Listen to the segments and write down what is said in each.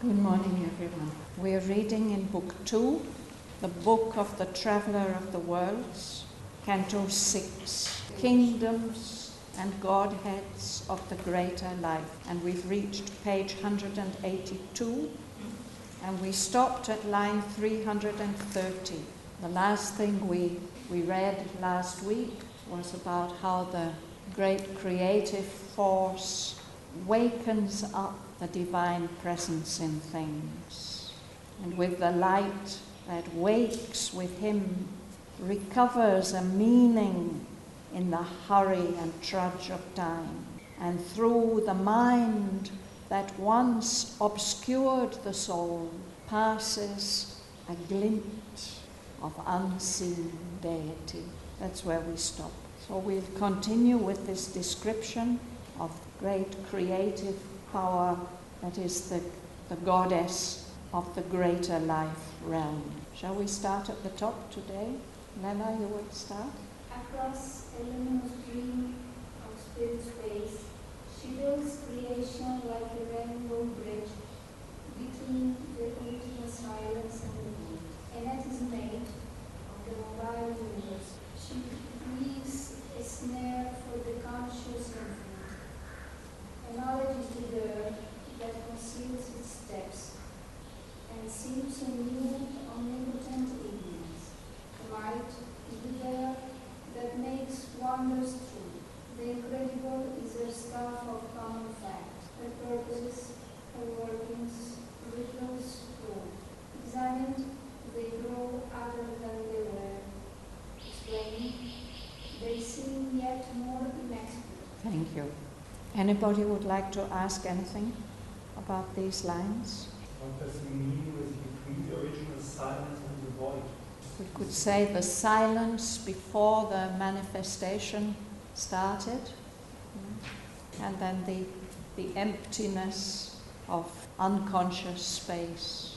Good morning, everyone. We are reading in Book 2, the Book of the Traveller of the Worlds, Canto 6, Kingdoms and Godheads of the Greater Life. And we've reached page 182, and we stopped at line 330. The last thing we read last week was about how the great creative force wakens up the divine presence in things, and with the light that wakes with him recovers a meaning in the hurry and trudge of time, and through the mind that once obscured the soul passes a glint of unseen deity. That's where we stop. So we'll continue with this description of great creative power that is the goddess of the greater life realm. Shall we start at the top today? Lena, you will start. Across a luminous dream of spirit space, she builds creation like a rainbow bridge between the original silence and the moon. And that is made of the mobile universe. She weaves a snare for the conscious infinite. And knowledge is the gird that conceals its steps and seeps anew omnipotent ignorance. The light is the veil that makes wonders true. The incredible is her staff of common fact, her purposes, her workings, rituals prove. Examined, they grow other than they were. Explained, they seem yet more inexplicable. Thank you. Anybody would like to ask anything about these lines? What does it mean with between the original silence and the void? We could say the silence before the manifestation started, and then the emptiness of unconscious space.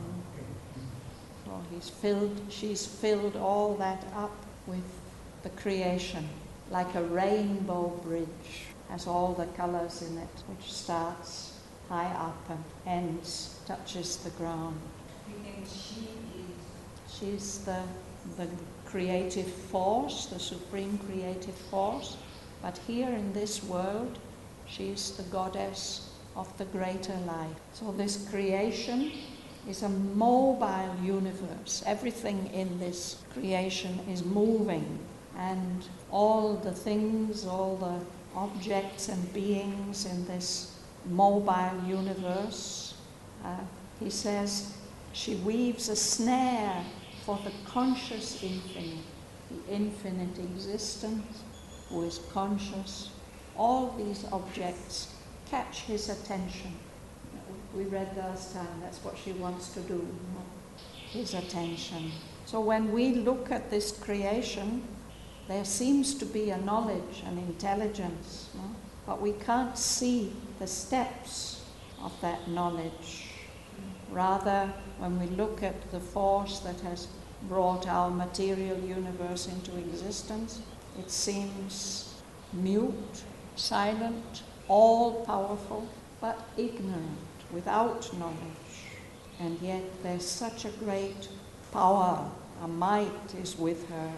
So she's filled all that up with the creation, like a rainbow bridge, has all the colors in it, which starts high up and ends, touches the ground. You think she is? She's the creative force, the supreme creative force, but here in this world, she's the goddess of the greater life. So this creation is a mobile universe. Everything in this creation is moving, and all the things, all the objects and beings in this mobile universe, he says, she weaves a snare for the conscious infinite, the infinite existence who is conscious. All these objects catch his attention. We read last time, that's what she wants to do, his attention. So when we look at this creation, there seems to be a knowledge, an intelligence, but we can't see the steps of that knowledge. Rather, when we look at the force that has brought our material universe into existence, it seems mute, silent, all-powerful, but ignorant, without knowledge. And yet there's such a great power, a might is with her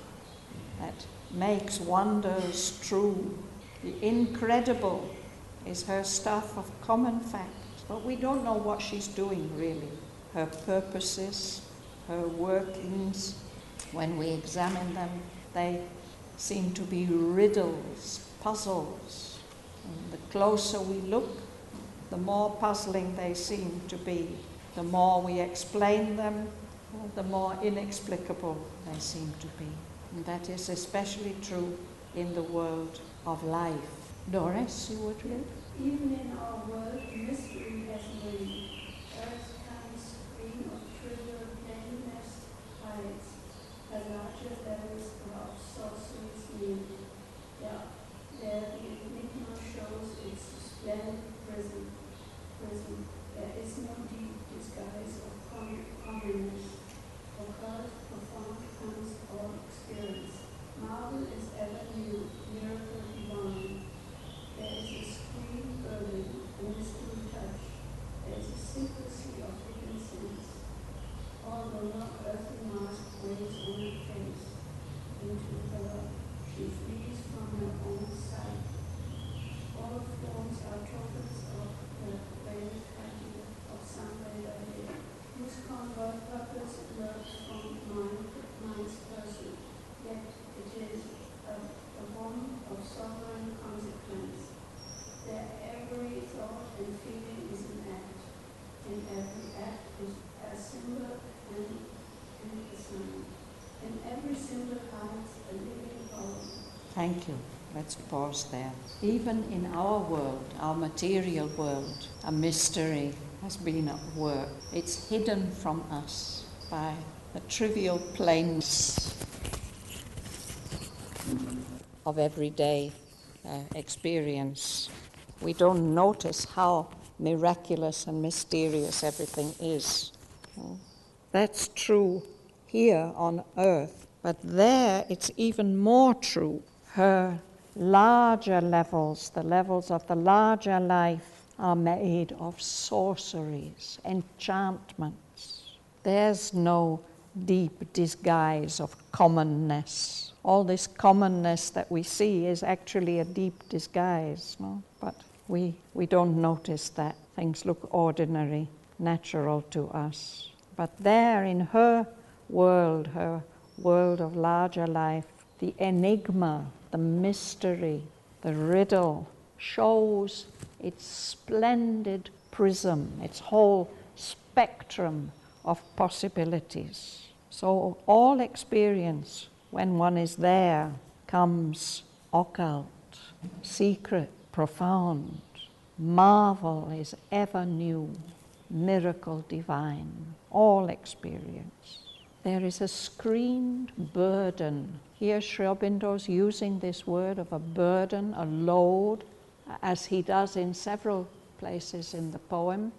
that makes wonders true. The incredible is her stuff of common fact, but we don't know what she's doing really. Her purposes, her workings, when we examine them, they seem to be riddles, puzzles. And the closer we look, the more puzzling they seem to be. The more we explain them, the more inexplicable they seem to be. And that is especially true in the world of life. Doris, you would read? Even in our world, mystery has made earth's kind screen of trivial pettiness hides the larger levels of sorcery's need. Yeah, there the enigma shows its splendid prison. There is no deep disguise of commonness. Occult, profound comes all experience. Marvel is ever new, miracle divine. There is a screen burning, a mystery touch. There is a sick solar earthly mask weighs on her face. Into her, she flees from her own sight. All forms are tokens of the veiled idea of some greater head, whose convert purpose lurks from mind's person, yet it is a one of sovereign consequence. Their every thought and feeling is an act, and every act is a symbol and a sign, and every symbol hides a living power. Thank you. Let's pause there. Even in our world, our material world, a mystery has been at work. It's hidden from us by the trivial plainness of everyday experience. We don't notice how miraculous and mysterious everything is. That's true here on earth, but there it's even more true. Her larger levels, the levels of the larger life, are made of sorceries, enchantments. There's no deep disguise of commonness. All this commonness that we see is actually a deep disguise, no? But we don't notice that. Things look ordinary, natural to us. But there in her world of larger life, the enigma, the mystery, the riddle shows its splendid prism, its whole spectrum of possibilities. So all experience, when one is there, comes occult, secret, profound. Marvel is ever new, miracle divine, all experience. There is a screened burden. Here Sri Aurobindo's using this word of a burden, a load, as he does in several places in the poem,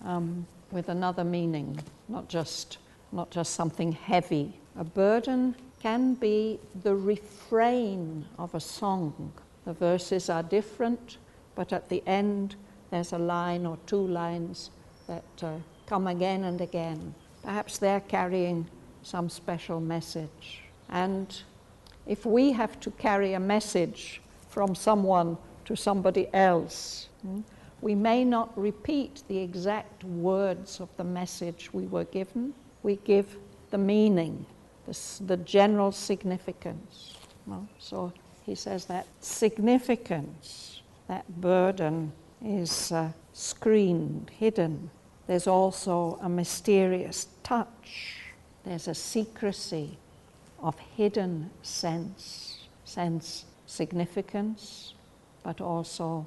with another meaning, not just something heavy. A burden can be the refrain of a song. The verses are different, but at the end there's a line or two lines that come again and again. Perhaps they're carrying some special message. And if we have to carry a message from someone to somebody else, we may not repeat the exact words of the message we were given. We give the meaning, the general significance. So he says that significance, that burden, is screened, hidden. There's also a mysterious touch. There's a secrecy of hidden sense significance, but also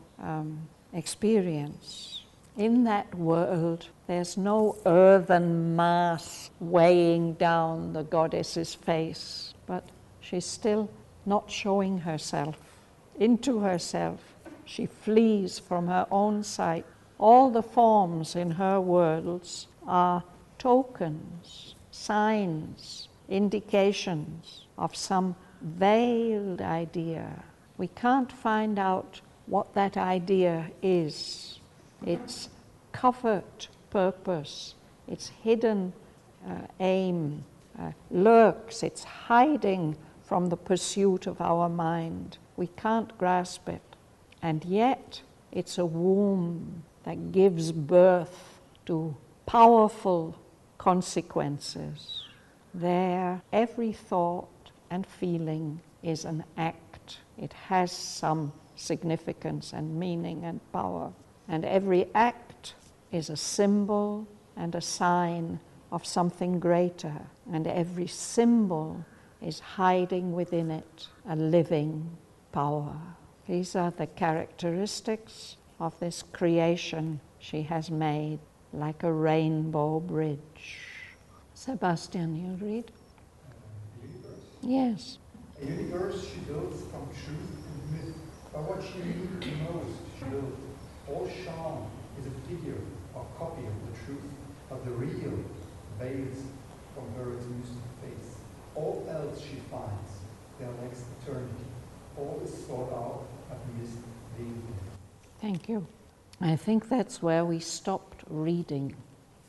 experience. In that world, there's no earthen mass weighing down the goddess's face, but she's still not showing herself. Into herself, she flees from her own sight. All the forms in her worlds are tokens, signs, indications of some veiled idea. We can't find out what that idea is. Its covert purpose, its hidden aim lurks, it's hiding from the pursuit of our mind. We can't grasp it. And yet, it's a womb that gives birth to powerful consequences. There, every thought and feeling is an act. It has some significance and meaning and power. And every act is a symbol and a sign of something greater. And every symbol is hiding within it a living power. These are the characteristics of this creation she has made, like a rainbow bridge. Sebastian, you read? Universe. Yes. A universe she builds from truth and myth, but what she needs the most she builds. All charm is a figure or copy of the truth, but the real veils from her its mystic face. All else she finds, there lacks eternity. All is sought out, but missed being. Thank you. I think that's where we stopped reading.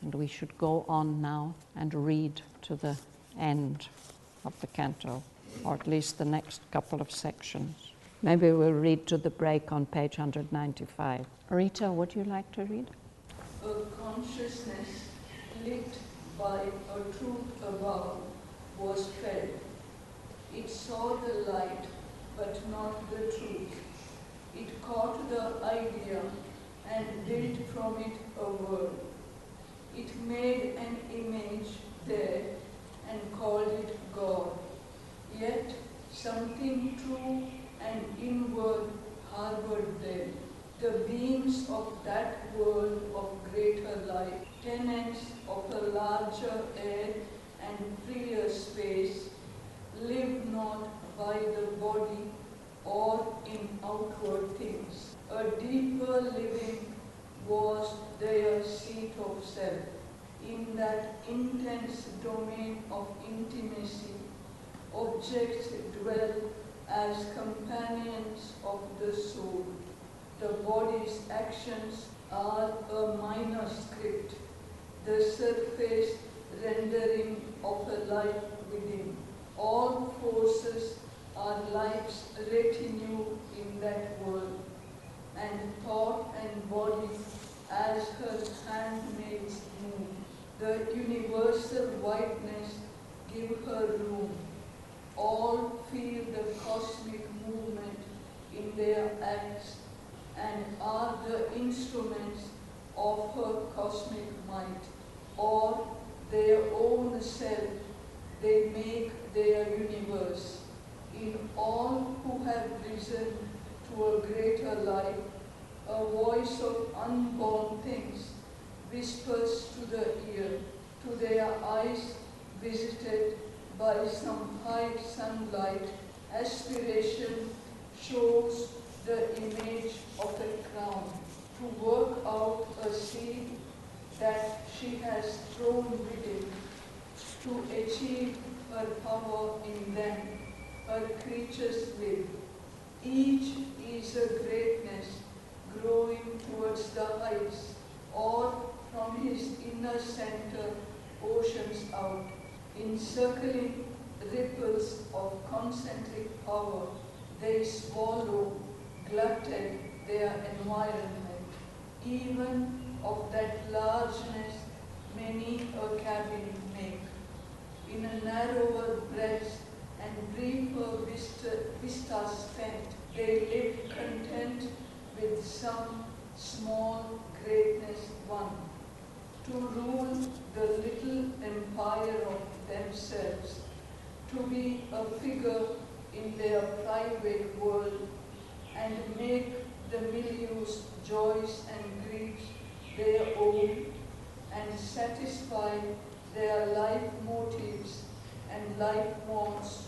And we should go on now and read to the end of the canto, or at least the next couple of sections. Maybe we'll read to the break on page 195. Rita, would you like to read? A consciousness lit by a truth above was fed. It saw the light, but not the truth. It caught the idea and built from it a word. It made an image there and called it God. Yet something true and inward harbored there. The beings of that world of greater light, tenants of a larger air and freer space, live not by the body or in outward things. A deeper living was their seat of self. In that intense domain of intimacy, objects dwell as companions of the soul. The body's actions are a minor script, the surface rendering of a life within. All forces are life's retinue in that world, and thought and body as her handmaids move. The universal whiteness give her room. All feel the cosmic movement in their acts and are the instruments of her cosmic might, or their own self. They make their universe. In all who have risen to a greater life, a voice of unborn things whispers to the ear, to their eyes visited by some high sunlight. Aspiration shows the image of a crown, to work out a seed that she has thrown within, to achieve her power in them. Her creatures live. Each is a greatness growing towards the heights, or from his inner center, oceans out, encircling ripples of concentric power. They swallow, glutted their environment. Even of that largeness, many a cabin make. In a narrower breadth and briefer vista spent, they live content with some small greatness won, to rule the little empire of themselves, to be a figure in their private world, and make the milieu's joys and griefs their own, and satisfy their life motives and life wants.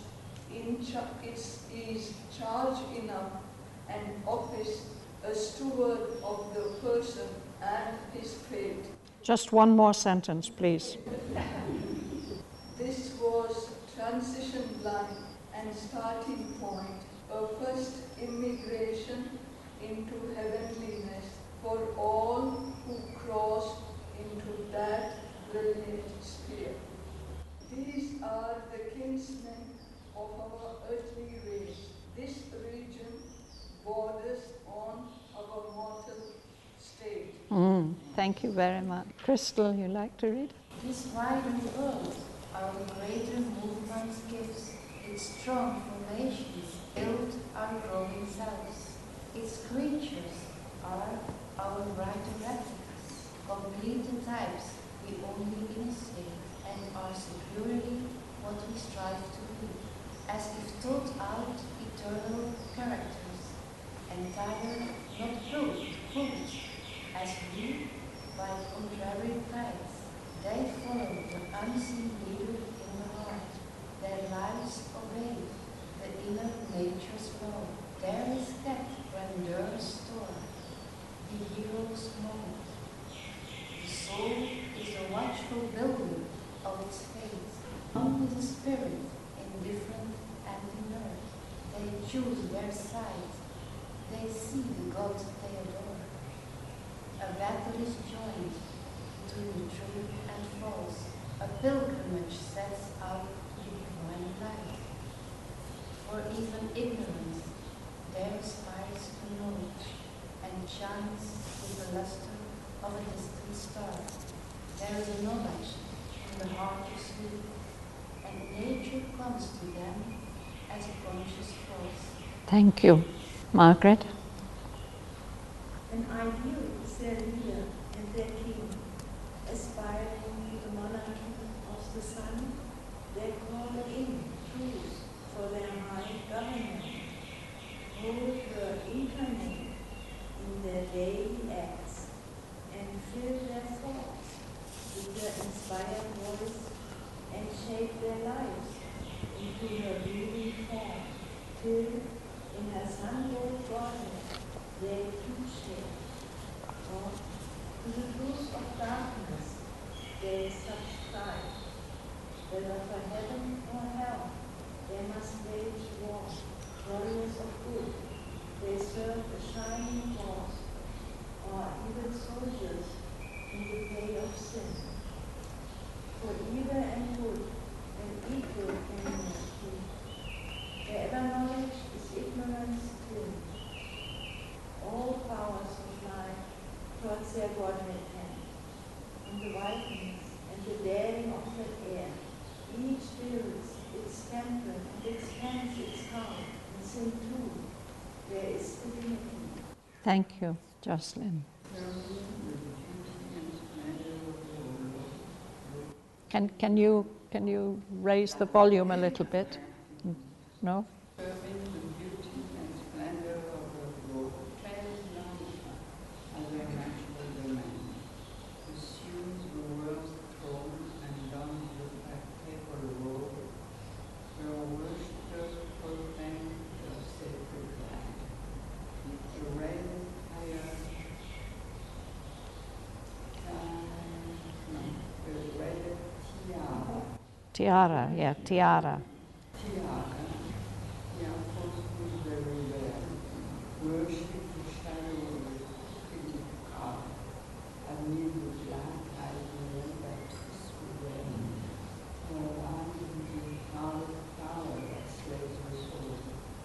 It is charge enough and office, a steward of the person and his fate. Just one more sentence, please. This was transition line and starting point, a first immigration into heavenliness for all who cross into that brilliant sphere. These are the kinsmen of our earthly race. This region borders on our mortal state. Thank you very much. Crystal, you like to read? This widened world, our greater movement gives its strong formations, build our growing selves. Its creatures are our brighter replicas, complete in types we only imitate, and are securely what we strive to be, as if taught out eternal characters, entire, not foolish, as we, by contrary guides, they follow the unseen leader in the heart. Their lives obey the inner nature's law. There is kept grandeur stored, the hero's moment. The soul is the watchful builder of its fate. One with the spirit, indifferent and inert. They choose their side. They see the gods they adore. A battle is joined between the true pilgrimage sets out to the divine light. For even ignorance there aspires to knowledge and shines with the luster of a distant star. There is a knowledge in the heart of sleep, and nature comes to them as a conscious force. Thank you. Margaret? An ideal is their leader and their king, aspiring to the monarchy of the sun. They call in truth for their high government. Hold her incarnate in their daily acts and fill their thoughts with her inspired voice and shape their lives into her beauty form, till in her sun-gold Godhead they too share. Or to the truth of darkness they subscribe, whether for heaven or hell they must wage war, warriors of good. They serve a shining cause, or even soldiers in the pay of sin. For either and good and equal enemies be. Wherever knowledge is ignorance too. All powers of life towards their Godhead tend. In the whiteness and the daring of the air, each builds its temple and expands its heart, and sin too, there is divinity. Thank you, Jocelyn. Can you raise the volume a little bit? No? Serving the beauty and splendor of the Lord, translife as a natural domain, assumes the world's throne and dons the papal robe, where worshippers proclaim the sacred land. The red fire, the red tiara. Tiara, yeah, tiara. Tiara, the apostles very rare, worship the shadow of the city car, amid the black-eyed Baptists who reign, or alive in the power that slays the soul.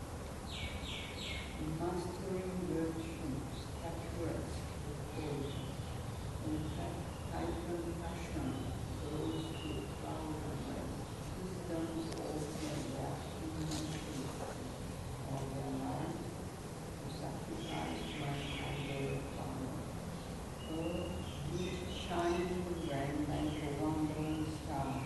Mastering virtues, statuettes to the poison, in fact, heightened passion goes to the cloud of light. Systems also adapt to the nature of their life to sacrifice one idol power. Or beauty shining grand like a wandering star.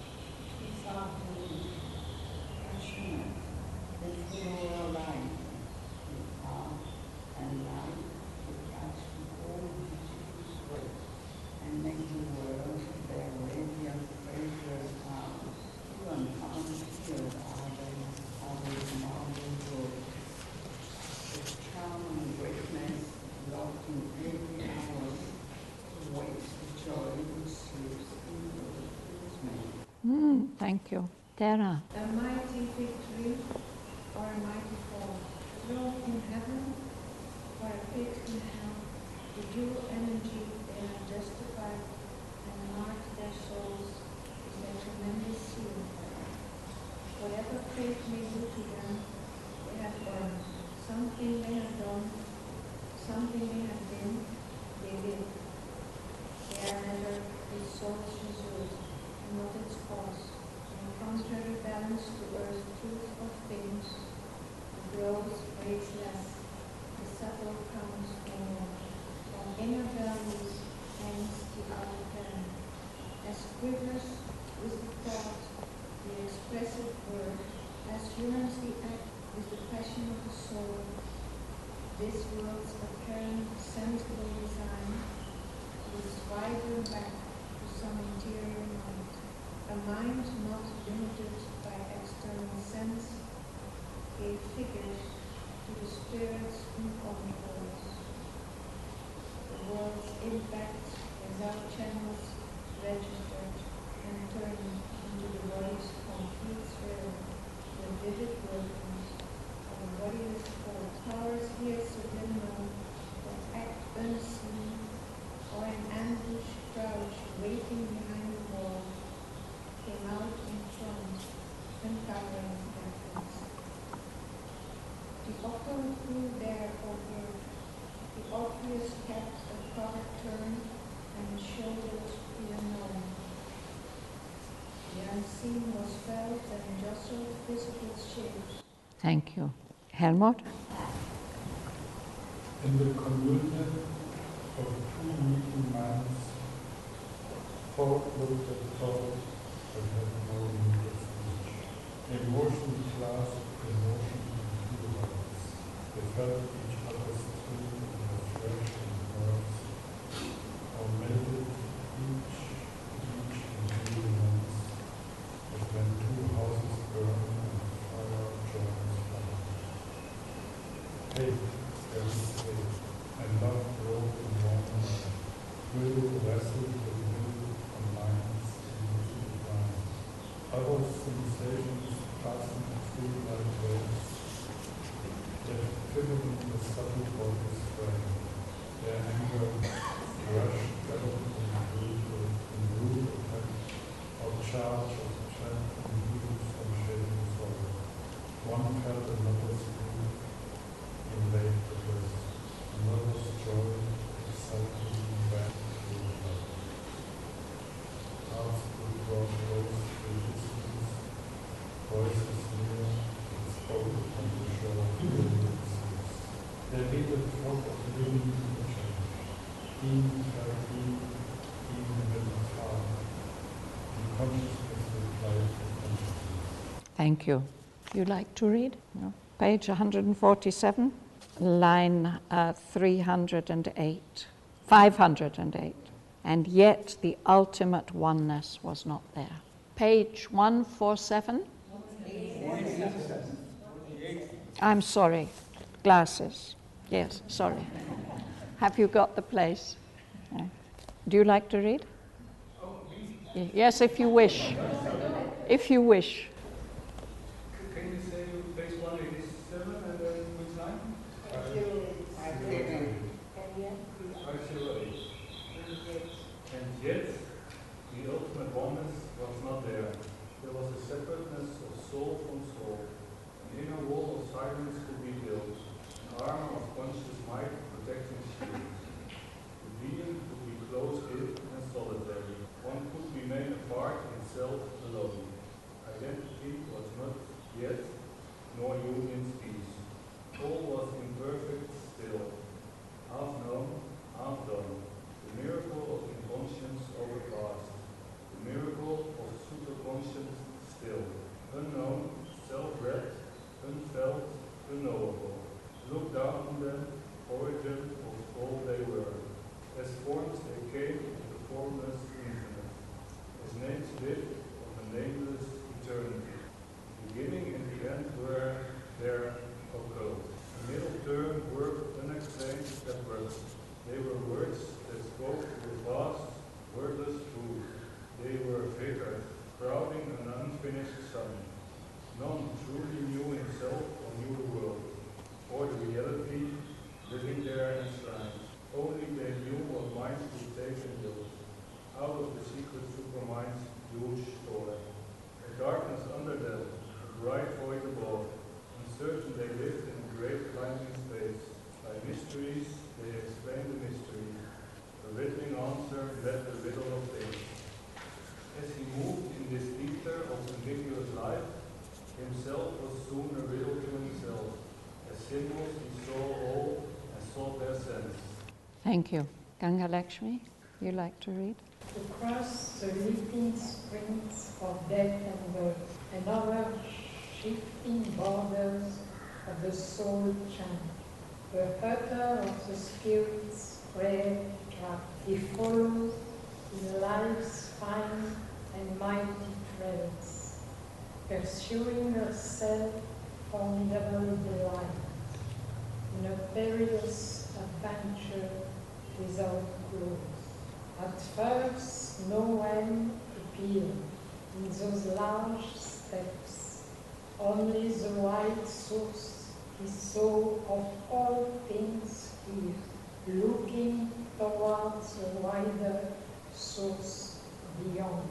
Softly, passionate, they follow our light, with heart and light to catch all beautiful sweat and make the world their radiant fragrant house. Few and far field are they marble roads. The charm and greatness locked in every hour waits the joy which sleeps in those who is made. Thank you. Tara. A mighty victory or a mighty fall, a throne in heaven or a pit in hell, the dual energy they have justified and marked their souls is their tremendous seal. Whatever fate may do to them, they have earned. Something they have done, something they have been, they live. They are never its soul's result, and not its cause. In contrary balance to earth's truth of things, the gross weighs less, the subtle counts no more. From inner values hangs the outer parent. As quivers with the thought, the expressive word, as yearns the act with the passion of the soul, this world's apparent sensible design leads vibrant back to some interior mind. A mind not limited by external sense gave figures to the spirit's incontrols. The world's impact without channels registered and turned into the body's complete thrill, the vivid workings of a bodiless thought. Powers here subliminal that act unseen or in ambush crouch waiting behind the wall. offer grew there over the obvious kept a proper turn and shouldered the unknown. The unseen was felt and jostled visible shapes. Thank you. Helmut? In the communion of two meeting minds, thought looked at thought but had no need of speech. Emotion clasped emotion in two hearts. They felt each other's thrill in their flesh and nerves, or melted each into humans, as when two houses burn and fire joins fire. Hate, there is hate, and love broke in one another. Will wrestled with will combines into the divine. Other sensations passing through like waves, yet filling the subtle body's frame. Their anger rushed galloped in rude effect, or charge of trap and heat from shading sorrow. One felt another's grief in late the rest, another's joy exciting back to the love. Hearts could draw close to distance, voices near, and spoke on the shore of the seas. They made a flock of living creatures, being felt deep, even when far, and consciousness replied to consciousness. Thank you. You like to read? No. Page 147, line 308, 508. And yet the ultimate oneness was not there. Page 147. I'm sorry, glasses. Yes, sorry. Have you got the place? No. Do you like to read? Yes, if you wish. If you wish. Can you say page 187 and then which line? 508. 508. And yet, the ultimate oneness was not there. There was a separateness of soul from soul. An inner wall of silence could be built, an armor of conscious might protecting shield. The being could be closed in and solitary. One could remain apart in self alone. Identity was not yet, nor union's peace. All was imperfect still, half known, half done. The miracle of inconscience overcast, the miracle of superconscious still, unknown, self-read, unfelt, unknowable. Look down on them, origin of all they were. As forms they came of the formless infinite. As names lived of the nameless eternity. Beginning and the end were there occult. The middle term worked unexplained separate. They were words that spoke with vast, wordless truth. They were vigor, crowding an unfinished sun. None truly knew himself or knew the world, or the reality living there enshrined. Only they knew what minds could take and build. Out of the secret supermind's huge store. A darkness under them, a bright void above. Uncertain they lived in a great blinding space. By mysteries they explained the mystery. A riddling answer led the riddle of things. As he moved in this ether of ambiguous life, himself was soon a riddle to himself. As symbols he saw all and sought their sense. Thank you. Ganga Lakshmi, you like to read? To cross the leaping springs of death and birth, and other shifting borders of the soul chant, the utter of the spirit's prayer track. He follows in life's fine and mighty trails, pursuing herself formidable delight, in a perilous adventure without close. At first, no end appeared in those large steps, only the wide source he saw of all things here, looking towards the wider source beyond.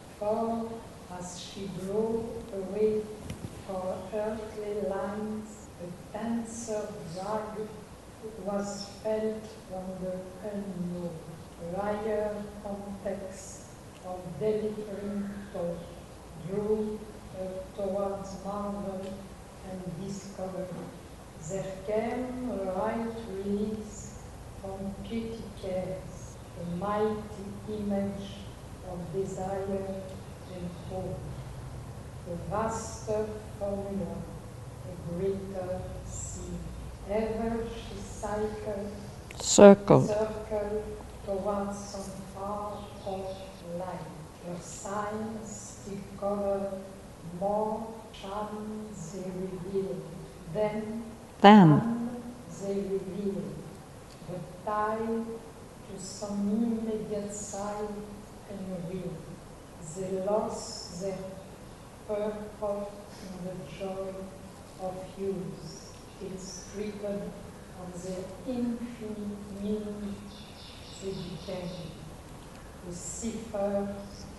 For as she drove away her earthly lines The dancer Zag was felt from the unknown, higher context of delivering thought, drew towards marvel and discovery. There came a right release from petty cares, a mighty image of desire and hope, a vaster formula, a greater sea. Ever she circled towards some far-off light. Her signs still covered more charms they revealed. Then they revealed, but tied to some immediate side and will. They lost their purpose in the joy of use. It's written on their infinite meaning they became. A cipher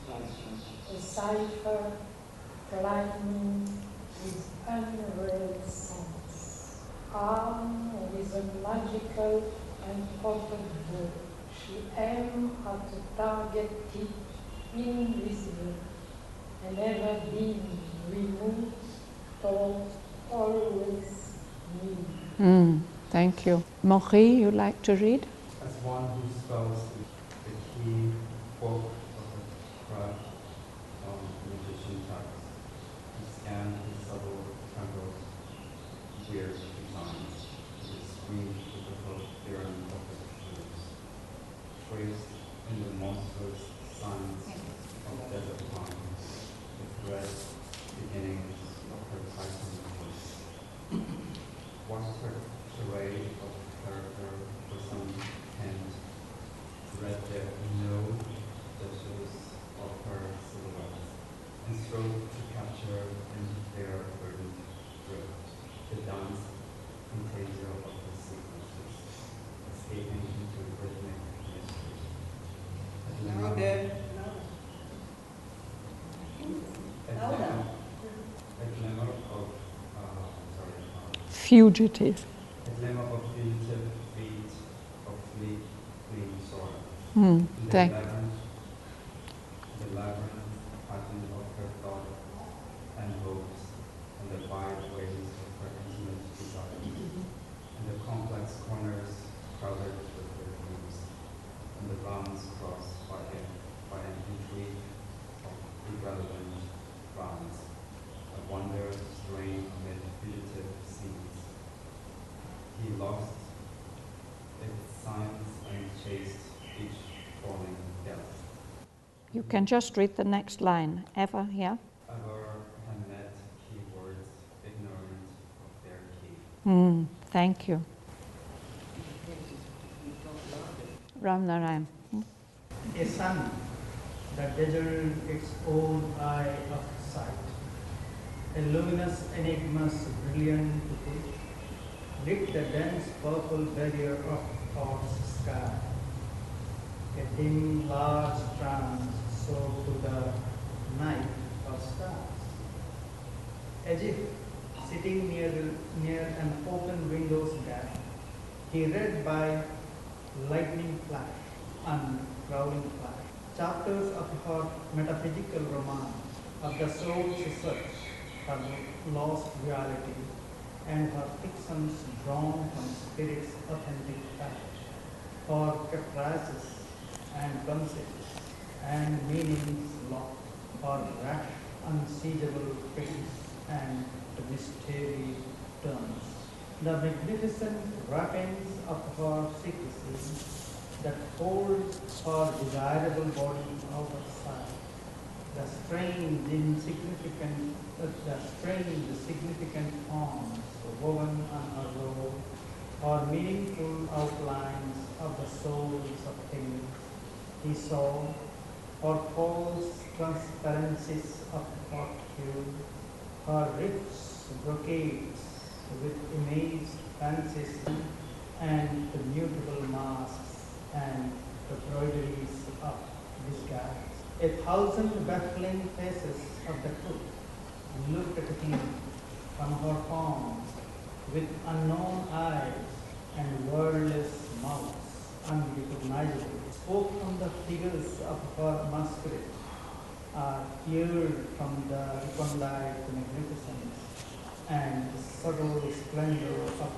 climbing with unreal sense. Armed with a magical and potted bow, she aimed at a target invisible and never being removed, though always new. Thank you. Maurice, you like to read? As one who spells the key book of the craft on magician types, he scanned his subtle temples, weird designs, with screen with the theorem of the shoes, traced in the monstrous signs of desert time, the thread beginnings of her Titan voice. Watched her charade of character for some hint, read the no dishes of her silhouette, and strove to capture in their verdant drift the dance fantasia of the sequences, escaping into rhythmic mystery. A glimmer of Fugitive. a glimmer of fugitive feet of fleeing soil. Thank The labyrinth pattern of her thought and hopes, and the wide ways of her intimate desires, and the complex corners crowded with her dreams, and the rounds crossed by an intrigue of irrelevant rounds, a wonder straying amid fugitive scenes. He lost its signs and chased each falling depth. You can just read the next line. Ever, yeah? Ever had met keywords ignorant of their key. Thank you. Ram Narayan. A sun that dazzled its own eye of sight, a luminous enigmas brilliant to push, lit the dense purple barrier of thought's sky. A dim, large trance soared to the night of stars. As if sitting near an open window's gap, he read by lightning flash and growling flash chapters of her metaphysical romance, of the soul's search for lost reality, and her fictions drawn from spirit's authentic touch, for caprices and concepts and meanings lost, for rash, unseizable fates and the mystery turns. The magnificent wrappings of her secrecy that hold her desirable body outside, the strange, significant forms woven on her robe, or meaningful outlines of the souls of things he saw, or false transparencies of hot hue, her rich brocades with imaged fancies and the mutable masks and the broideries of disguise. 1,000 baffling faces of the truth looked at him from her form with unknown eyes and wordless mouths, unrecognizable, spoke from the figures of her masquerade, peered from the recondite magnificence and subtle splendor of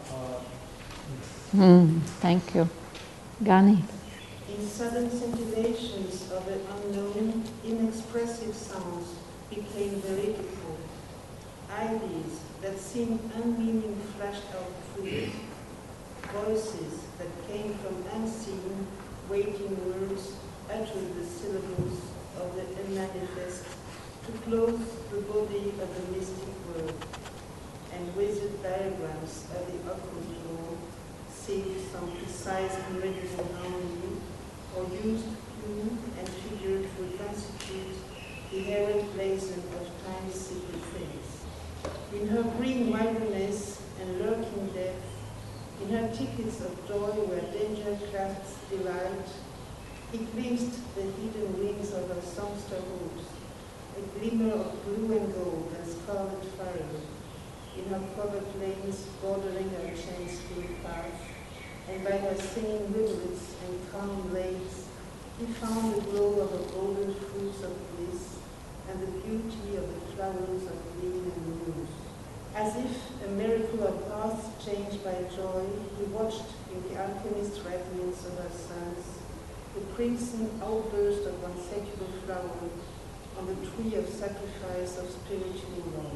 her. Thank you. Gani. In sudden scintillations of the unknown, inexpressive sounds became veritable. Ideas that seemed unmeaning flashed out free. Voices that came from unseen, waiting words uttered the syllables of the unmanifest to clothe the body of the mystic world. And wizard diagrams of the occult law saved some precise unreadable harmony, or used hue and figure to reconstitute the errant blazon of time's secret things. In her green wilderness and lurking depth, in her tickets of joy where danger crafts delight, he glimpsed the hidden wings of her songster hopes, a glimmer of blue and gold and scarlet furrow, in her covered lanes bordering her chance-filled path, and by her singing rivulets and calm lakes, he found the glow of the golden fruits of bliss and the beauty of the flowers of green and muse. As if a miracle of paths changed by joy, he watched in the alchemist's radiance of her sons the crimson outburst of one secular flower on the tree of sacrifice of spiritual love.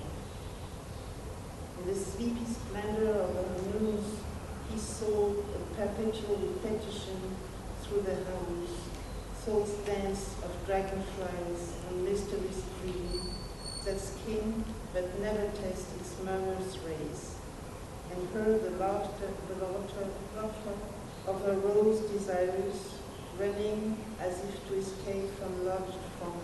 In the sleepy splendor of her muse, he saw a perpetual repetition through the house, thoughts dance of dragonflies and mystery stream that skim but never taste its murmurous rays, and heard the laughter of her rose desires running as if to escape from lodged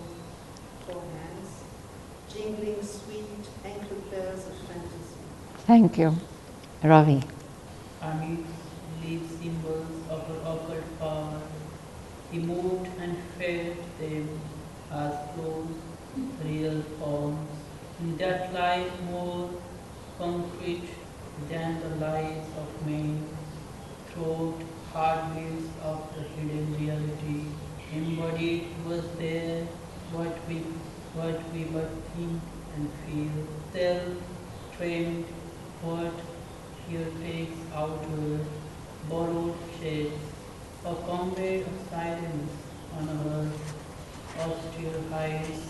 forehands, jingling sweet ankle bells of fantasy. Thank you. Ravi. Amid these symbols of her occult power, he moved and felt them as close, real forms, that life more concrete than the lives of men, through heartbeats of the hidden reality. Embodied was there what we but think and feel. Self-trained what here takes outward, borrowed shades, a comrade of silence on earth, austere heights,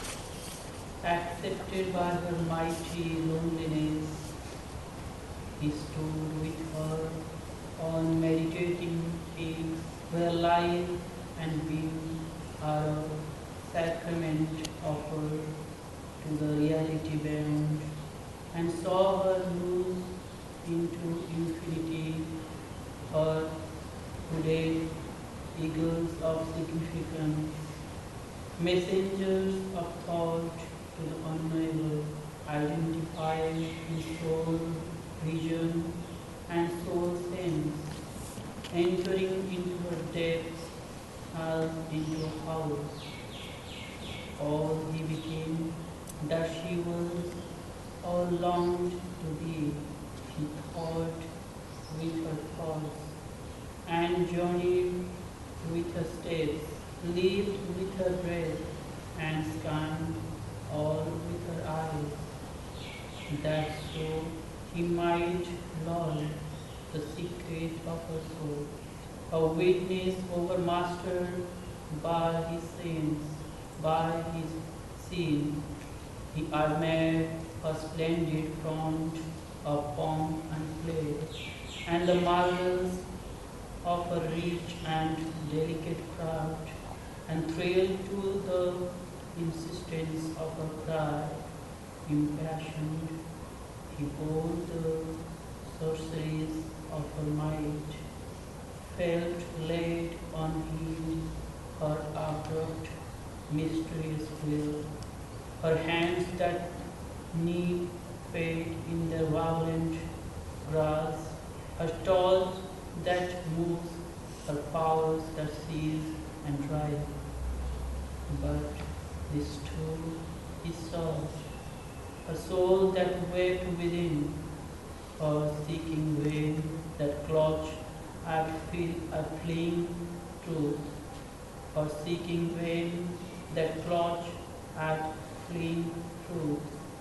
accepted by her mighty loneliness. He stood with her on meditating peaks where life and being are a sacrament offered to the reality beyond, and saw her lose into infinity, her today eagles of significance, messengers of thought to the unknowable, identified in soul, vision, and soul sense, entering into her depths as into a house. All he became that she was, or longed to be. He thought with her thoughts, and journeyed with her steps, lived with her breath, and scanned all with her eyes, that so he might learn the secret of her soul, a witness overmastered by his sins, by his sin. He admired her splendid front of pomp and play, and the marvels of her rich and delicate craft, and thrilled to the insistence of her cry. Impassioned, he bore the sorceries of her might, felt laid on him her abrupt, mysterious will, her hands that knee fade in their violent grasp, her toils that moves, her powers that seize and drive. But this too he saw, a soul that wept within, or seeking vain that clutch at fleeing truth, or seeking vain that clutch at fleeing truth,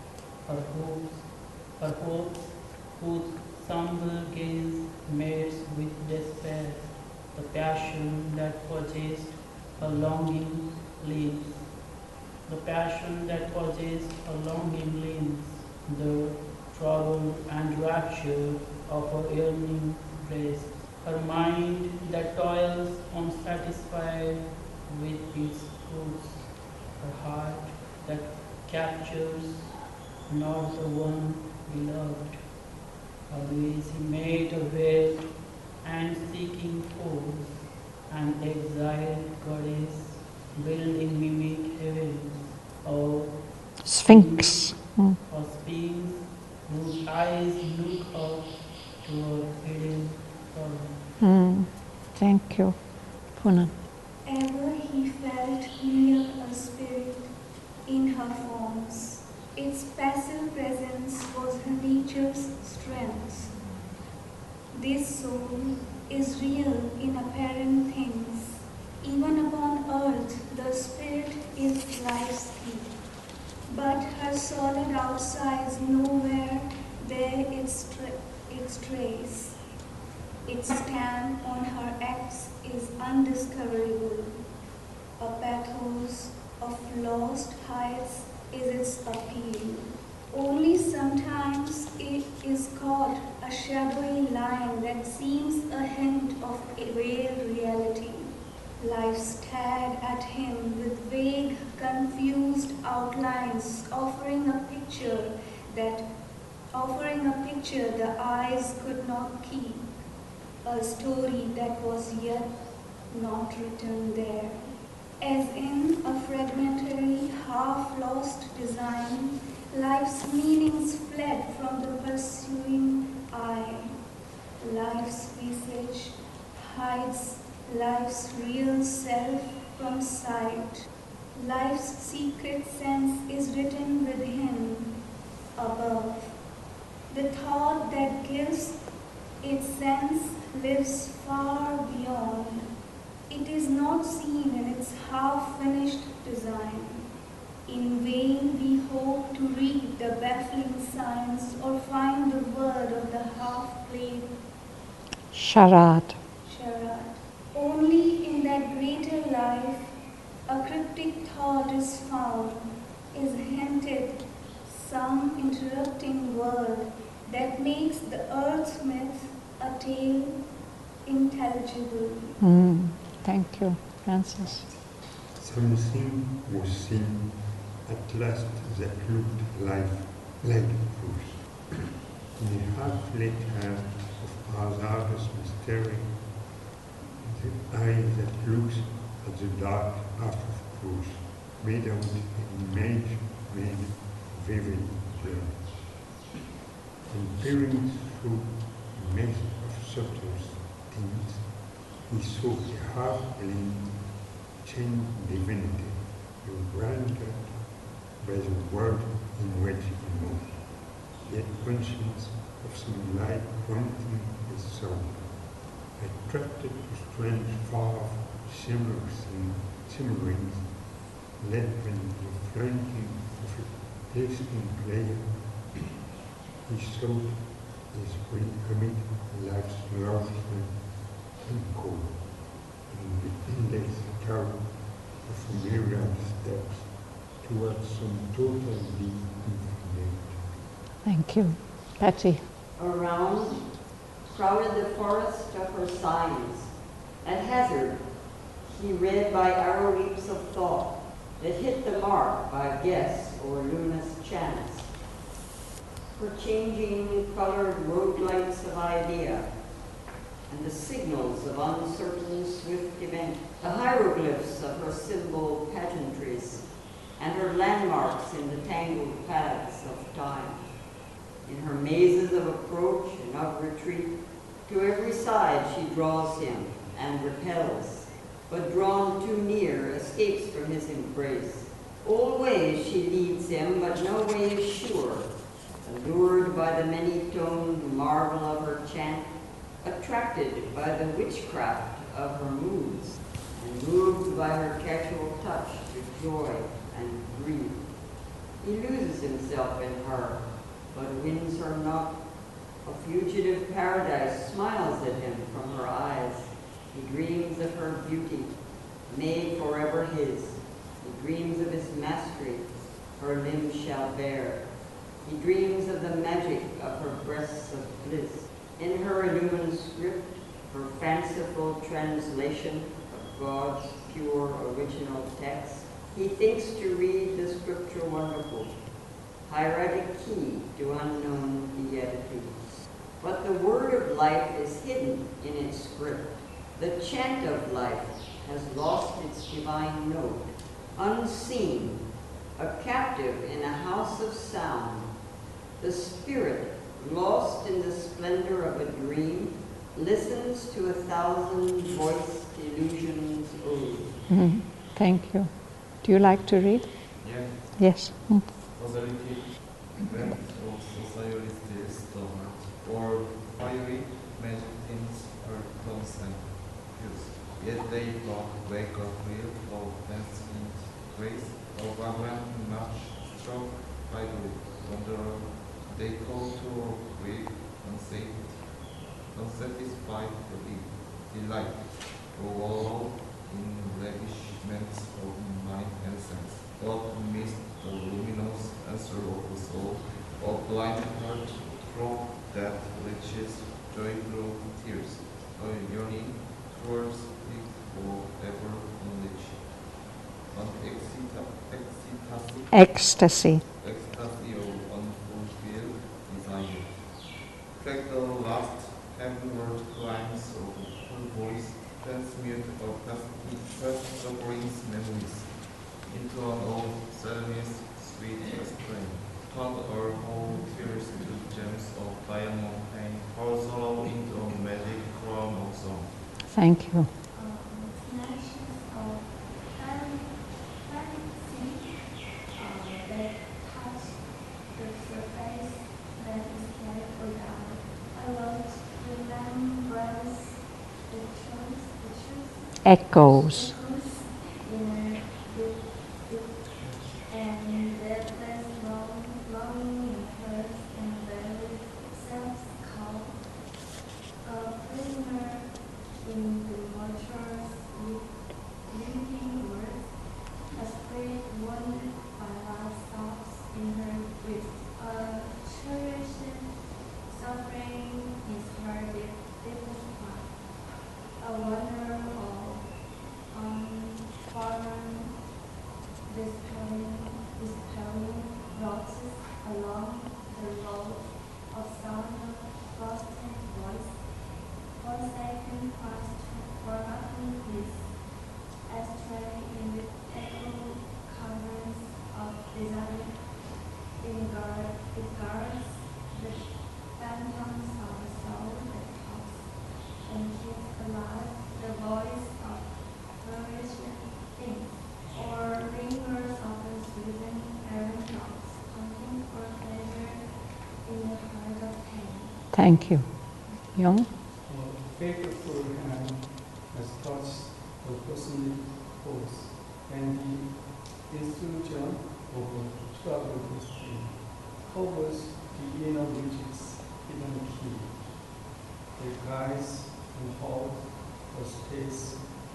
her hopes whose somber gaze mates with despair, the passion that possessed her longing limbs, the passion that possessed her longing limbs, the trouble and rapture of her yearning breast, her mind that toils unsatisfied with its goods, her heart that captures not the one beloved. Always he made a way and seeking foes, an exiled goddess building mimic heavens, or Sphinx. or sphinx whose eyes look up toward hidden sorrow. Thank you, Puna. Ever he felt near a spirit in her forms. Its passive presence was her nature's strength. This soul is real in apparent things. Even upon earth, the spirit is life's key. But her solid outsides nowhere bear its trace. Its stamp on her acts is undiscoverable. A pathos of lost heights is its appeal. Only sometimes it is caught a shadowy line that seems a hint of a veiled reality. Life stared at him with vague, confused outlines, offering a picture the eyes could not keep, a story that was yet not written there. As in a fragmentary, half-lost design, life's meanings fled from the pursuing eye. Life's visage hides life's real self from sight. Life's secret sense is written within, above. The thought that gives its sense lives far beyond. It is not seen in its half-finished design. In vain we hope to read the baffling signs or find the word of the half-played Charade. Only in that greater life a cryptic thought is found, is hinted, some interrupting word that makes the earth myth a tale intelligible. Thank you, Francis. Something was seen at last that looked like truth. In the half-lit hair of Hazard's mystery, the eye that looks at the dark half of truth, made out an image made vivid journey. And peering through a maze of subtle tints, we saw a half-gleamed chain divinity, granted by the world in which he moved, yet conscious of some light prompting his soul, attracted to strange far-off shimmerings, led by the flanking of a tasting player. He sought his way amid life's loathsome and cold, and the endless curve of a myriad steps towards some totally infinite. Thank you. Patty. Around crowded the forest of her signs. At hazard, he read by arrow leaps of thought that hit the mark by guess or luminous chance. Her changing colored road lights of idea and the signals of uncertain swift event, the hieroglyphs of her symbol pageantries, and her landmarks in the tangled paths of time. In her mazes of approach and of retreat, to every side she draws him and repels, but drawn too near, escapes from his embrace. All ways she leads him, but no way is sure. allured by the many-toned marvel of her chant, attracted by the witchcraft of her moods, and moved by her casual touch to joy and grief. He loses himself in her, but wins her not. A fugitive paradise smiles at him from her eyes. He dreams of her beauty, made forever his. He dreams of his mastery, her limbs shall bear. He dreams of the magic of her breasts of bliss. In her illumined script, her fanciful translation of God's pure original text, he thinks to read the scripture wonderful, hieratic key to unknown beatitudes. But the word of life is hidden in its script. The chant of life has lost its divine note. Unseen, a captive in a house of sound, the spirit, lost in the splendor of a dream, listens to 1,000-voiced illusions ode. Thank you. Do you like to read? Yeah. Yes. Causality, event of socialist stomach, or fiery magic things are constant use. Yet they both wake up real of dancing grace, overwhelming much struck by the wanderer. They call to read unsatisfied delight, to wallow in ravishments of mind and sense. God missed the luminous answer of the soul, or blind heart from that reaches joy through tears, a yearning towards it forever knowledge. An ecstasy of unfulfilled desire. Track the last heavenward climbs of her voice, transmute of past sufferings memories into an old sadness, sweet as spring. Turn our whole tears to gems of diamond pain, our sorrow into a magic crown of song. Thank you. Echoes. Thank you. Young? Faithful hand has touched the cosmic force and the instruction of a travel history covers the inner music's hidden key. It guides and holds the space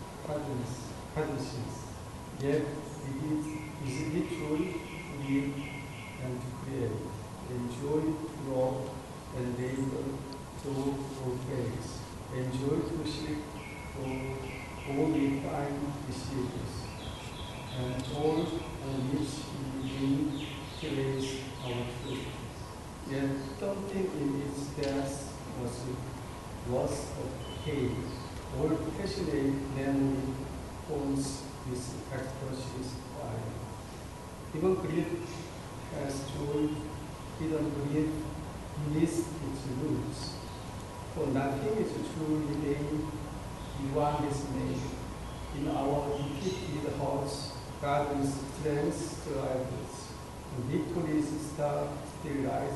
partitions. Yet it is literal to live and to create, enjoy to love and labor to praise, enjoy to seek for all refined receivers, and all on which we bring to raise our truth. Yet something in its depth was loss of pain. All passionate memory owns this expression's fire. Even grief has joy, hidden grief beneath its roots. For nothing is truly vain beyond this name. In our defeated hearts, God's strength thrives. The victory's star still lies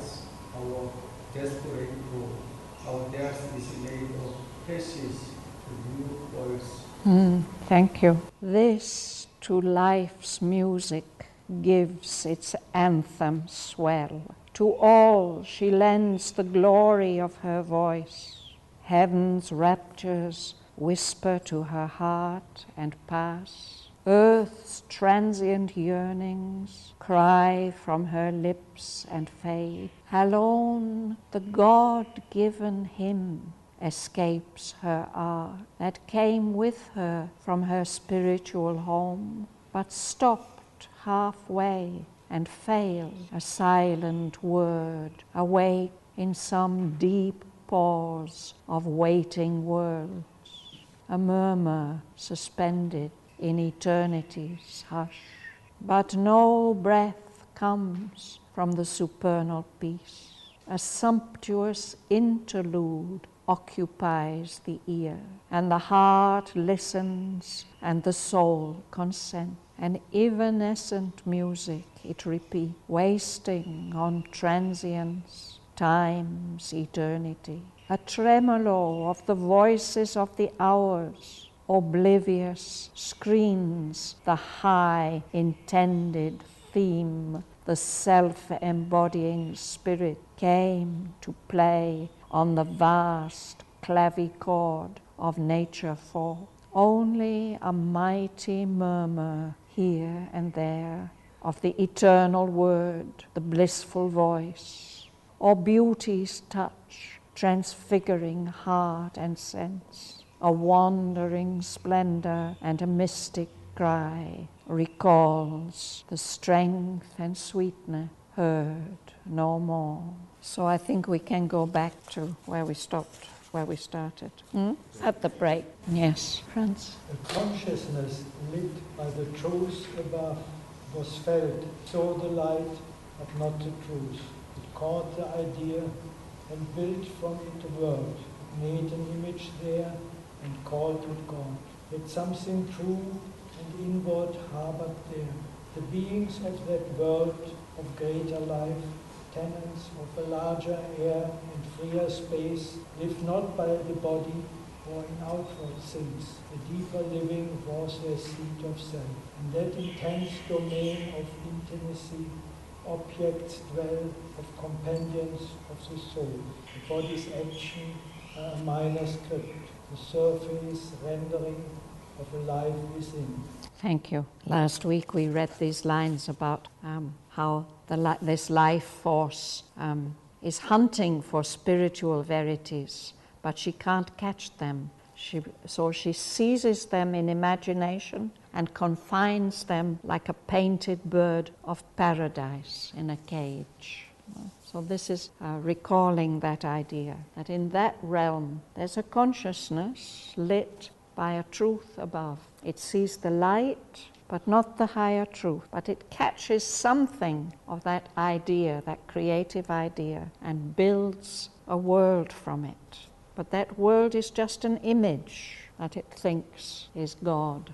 our desperate hope. Our death is made of precious to new words. Thank you. This to life's music gives its anthem swell. To all she lends the glory of her voice. Heaven's raptures whisper to her heart and pass. Earth's transient yearnings cry from her lips and fade. Alone the God-given hymn escapes her art that came with her from her spiritual home, but stopped halfway and failed, a silent word awake in some deep pause of waiting worlds, a murmur suspended in eternity's hush. But no breath comes from the supernal peace. A sumptuous interlude occupies the ear, and the heart listens and the soul consents. An evanescent music it repeats, wasting on transience, time's eternity. A tremolo of the voices of the hours, oblivious screens the high intended theme. The self-embodying spirit came to play on the vast clavichord of nature for. Only a mighty murmur here and there of the eternal word, the blissful voice, or beauty's touch, transfiguring heart and sense. A wandering splendor and a mystic cry recalls the strength and sweetness heard no more. So I think we can go back to where we stopped, where we started. At the break. Yes, Franz. A consciousness lit by the truth above was felt, saw the light, but not the truth. It caught the idea and built from it a world. It made an image there and called it God. Yet something true and inward harbored there. The beings of that world of greater life, tenants of a larger air and freer space, live not by the body or in outward things. The deeper living was their seat of self. In that intense domain of intimacy, objects dwell of companions of the soul. The body's action are a minor script, the surface rendering of a life within. Thank you. Last week we read these lines about how this life force is hunting for spiritual verities, but she can't catch them. So she seizes them in imagination and confines them like a painted bird of paradise in a cage. So this is recalling that idea, that in that realm there's a consciousness lit by a truth above. It sees the light, but not the higher truth. But it catches something of that idea, that creative idea, and builds a world from it. But that world is just an image that it thinks is God.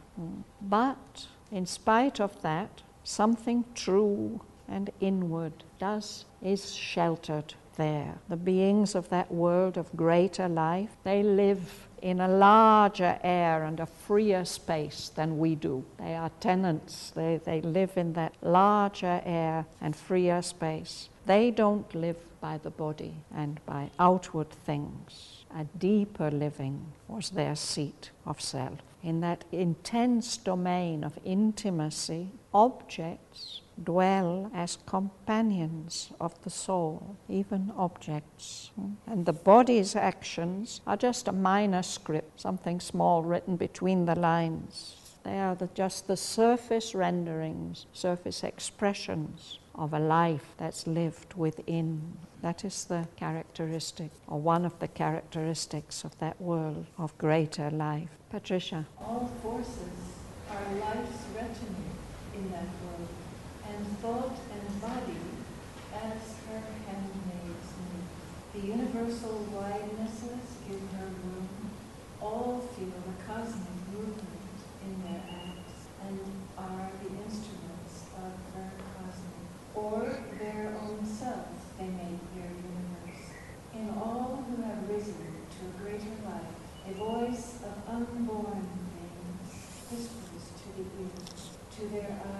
But in spite of that, something true and inward is sheltered there. The beings of that world of greater life, they live in a larger air and a freer space than we do. They are tenants. They live in that larger air and freer space. They don't live by the body and by outward things. A deeper living was their seat of self. In that intense domain of intimacy, objects dwell as companions of the soul, even objects. And the body's actions are just a minor script, something small written between the lines. They are just the surface renderings, surface expressions of a life that's lived within. That is the characteristic, or one of the characteristics of that world of greater life. Patricia. All forces are life's retinue in that world, and thought and body as her handmaids meet. The universal widenesses give her room. All feel the cosmic movement in their acts and are the instruments of her cosmic. Or their own self they make their universe.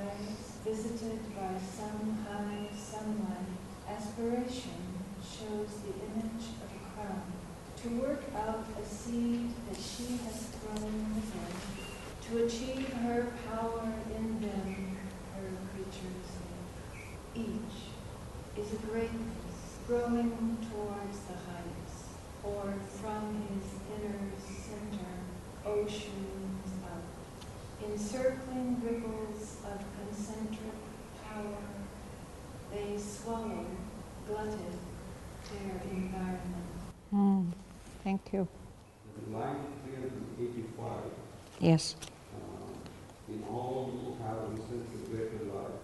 skies, visited by some high sunlight. Aspiration shows the image of a crown. To work out a seed that she has thrown within, to achieve her power in them, her creatures live. Each is a greatness growing towards the heights, or from his inner center, oceans out. Encircling ripples of concentric power, they swallow, glutted, their environment. Thank you. Line 385. Yes. In all you have a sense of greater life.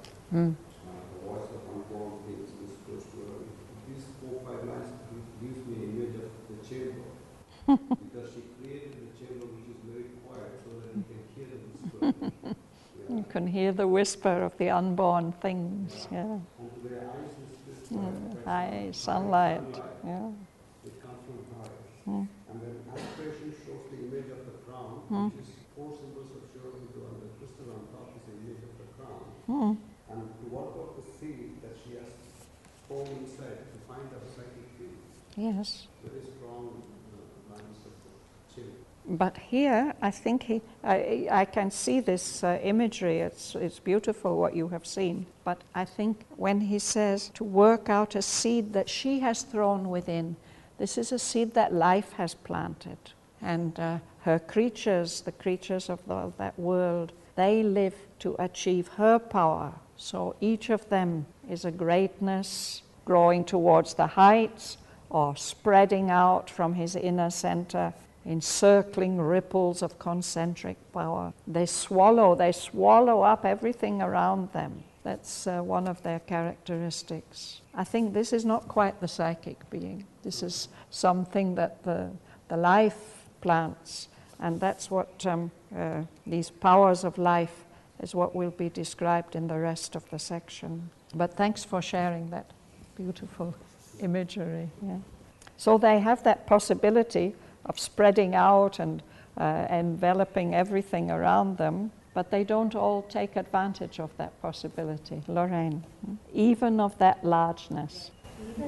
The voice of unborn things is first word. These 4-5 lines gives me an image of the chamber. Because she created the chamber which is very quiet so that you can hear the whisper. You can hear the whisper of the unborn things. Yeah. And to their eyes is High sunlight. Yeah. It comes from high. Mm. And then aspiration shows the image of the crown, which is 4 symbols of Shirobudo, and the crystal on top is the image of the crown. And to work out the seed that she has thrown inside to find her psychic field. Yes. Very strong lines of the chin. But here, I think I can see this imagery. It's beautiful what you have seen. But I think when he says to work out a seed that she has thrown within, this is a seed that life has planted. And her creatures, the creatures of that world, they live to achieve her power. So each of them is a greatness growing towards the heights or spreading out from his inner center, encircling ripples of concentric power. They swallow up everything around them. That's one of their characteristics. I think this is not quite the psychic being. This is something that the life plants, and that's what these powers of life is what will be described in the rest of the section. But thanks for sharing that beautiful imagery. Yeah. So they have that possibility of spreading out and enveloping everything around them, but they don't all take advantage of that possibility. Lorraine, even of that largeness. Even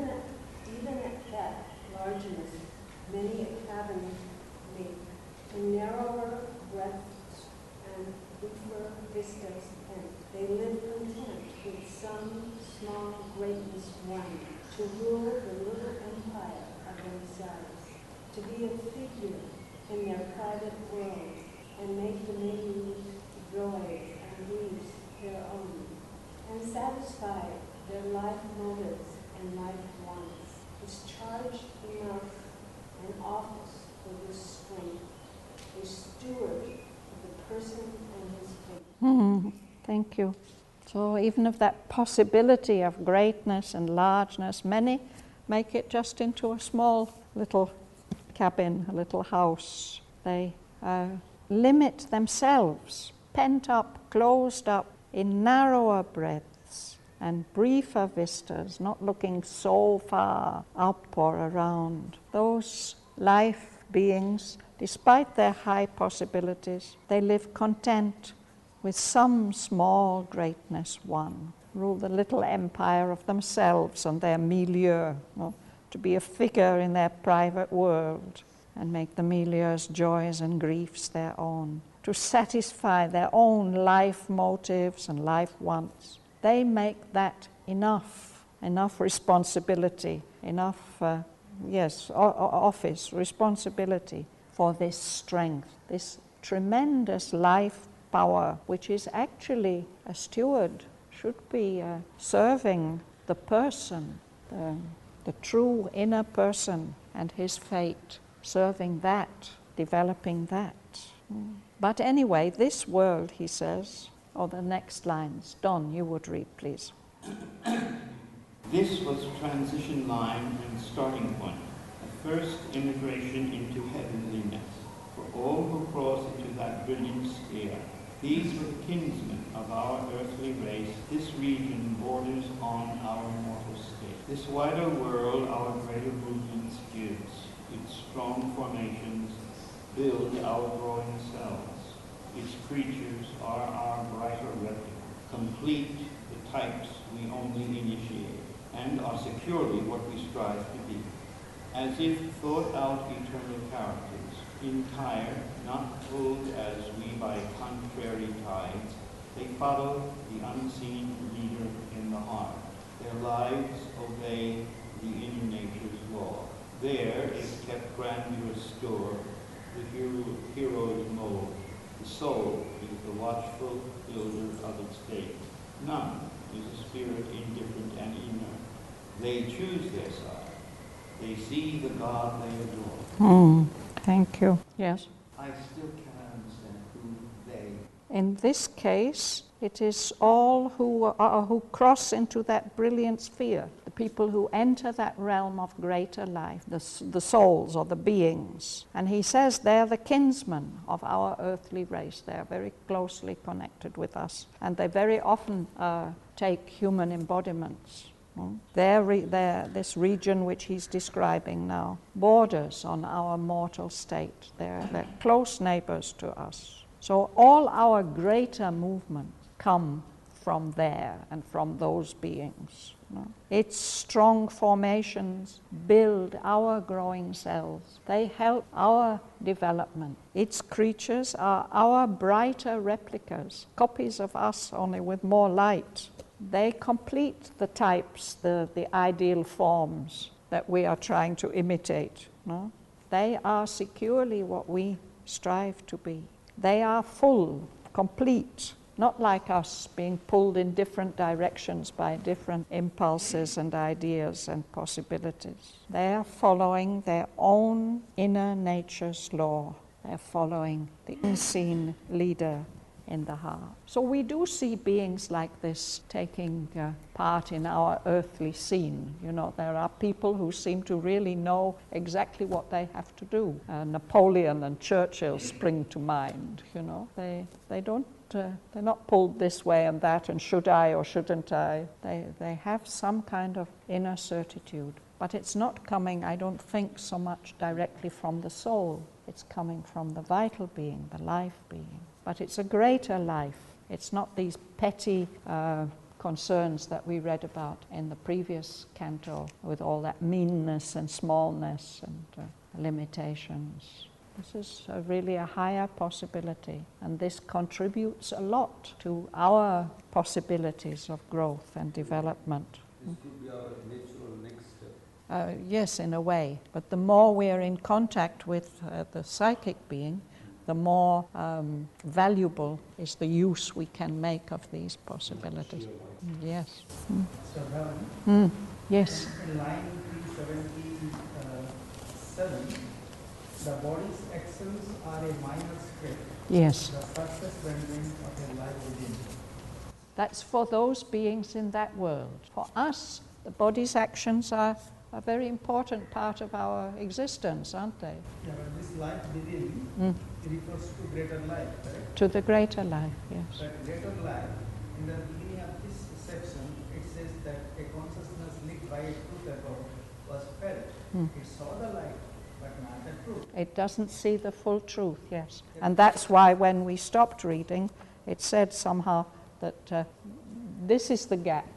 at that largeness, many a cabin make, to narrower breadths and deeper vistas, and they live content with some small greatness one, to rule the little empire of themselves, to be a figure in their private world, and make the maidens' joys and griefs their own, and satisfy their life motives and life wants, discharge enough an office for this strength, a steward of the person and his fate. Thank you. So even of that possibility of greatness and largeness, many make it just into a small little cabin, a little house. They limit themselves, pent up, closed up in narrower breadths and briefer vistas, not looking so far up or around. Those life beings, despite their high possibilities, they live content with some small greatness one, rule the little empire of themselves and their milieu, to be a figure in their private world and make the milieu's joys and griefs their own, to satisfy their own life motives and life wants. They make that enough responsibility, enough, office, responsibility for this strength, this tremendous life power, which is actually a steward, should be serving the person, the true inner person and his fate, serving that, developing that. But anyway, this world, he says, or the next lines. Don, you would read, please. This was a transition line and starting point, a first immigration into heavenliness for all who cross into that brilliant sphere. These were the kinsmen of our earthly race. This region borders on our mortal state. This wider world our greater movements gives. Its strong formations build our growing selves. Its creatures are our brighter replica. complete the types we only initiate, and are securely what we strive to be. As if thought out eternal characters, entire, not pulled as we by contrary tides, they follow the unseen leader in the heart. Their lives obey the inner nature's law. There is kept grandeur store, the hero's mold. The soul is the watchful builder of its state. None is a spirit indifferent and inert. They choose their side. They see the God they adore. Thank you. Yes. I still cannot understand who they. In this case, it is all who cross into that brilliant sphere, the people who enter that realm of greater life, the souls or the beings. And he says they're the kinsmen of our earthly race. They're very closely connected with us. And they very often take human embodiments. This region which he's describing now borders on our mortal state. They're close neighbors to us. So all our greater movements come from there and from those beings. Its strong formations build our growing selves. They help our development. Its creatures are our brighter replicas, copies of us only with more light. They complete the types, the ideal forms that we are trying to imitate. They are securely what we strive to be. They are full, complete, not like us being pulled in different directions by different impulses and ideas and possibilities. They are following their own inner nature's law. They're following the unseen leader in the heart. So we do see beings like this taking part in our earthly scene. There are people who seem to really know exactly what they have to do. Napoleon and Churchill spring to mind. They don't. They're not pulled this way and that, and should I or shouldn't I? They have some kind of inner certitude. But it's not coming, I don't think, so much directly from the soul. It's coming from the vital being, the life being. But it's a greater life. It's not these petty concerns that we read about in the previous canto with all that meanness and smallness and limitations. This is really a higher possibility, and this contributes a lot to our possibilities of growth and development. This could be our natural next step. Yes, in a way. But the more we are in contact with the psychic being, the more valuable is the use we can make of these possibilities. Yes. So, Bhavan, yes. In line 377, the body's actions are a minor script. Yes. The surface rendering of a life within. That's for those beings in that world. For us, the body's actions are a very important part of our existence, aren't they? Yeah, but this life within refers to greater life, correct? To the greater life, yes. But greater life, in the beginning of this section, it says that a consciousness lit by a truth above was felt. It saw the light, but not the truth. It doesn't see the full truth, yes. And that's why when we stopped reading, it said somehow that this is the gap.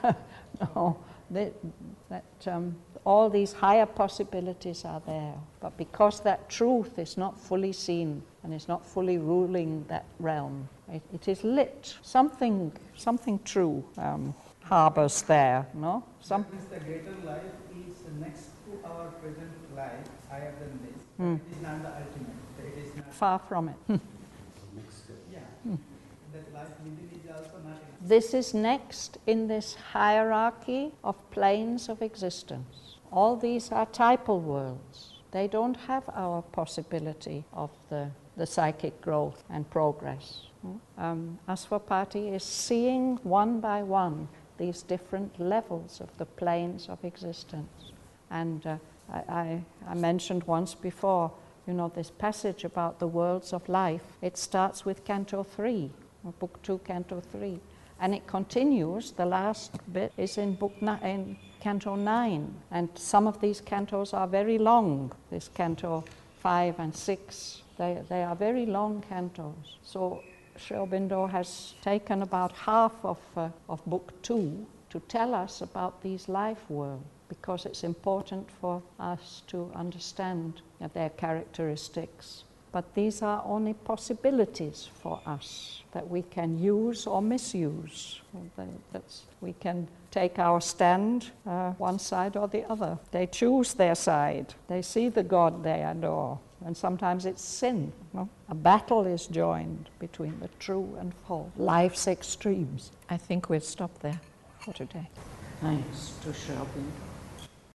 All these higher possibilities are there. But because that truth is not fully seen and is not fully ruling that realm, it is lit. Something true harbors there, no? That means the greater life is next to our present life, higher than this. It is not the ultimate. It is not far from it. Next step. Yeah. That life within is also not enough. This is next in this hierarchy of planes of existence. All these are typal worlds. They don't have our possibility of the psychic growth and progress. Aswapati is seeing one by one these different levels of the planes of existence. And I mentioned once before, this passage about the worlds of life. It starts with Canto 3, or Book 2, Canto 3. And it continues, the last bit is in Canto 9. And some of these cantos are very long, this Canto 5 and 6. They are very long cantos. So Sri Aurobindo has taken about half of Book 2 to tell us about these life worlds, because it's important for us to understand their characteristics. But these are only possibilities for us that we can use or misuse. We can take our stand one side or the other. They choose their side. They see the God they adore. And sometimes it's sin. No? A battle is joined between the true and false. Life's extremes. I think we'll stop there for today. Thanks to Sri Aurobindo.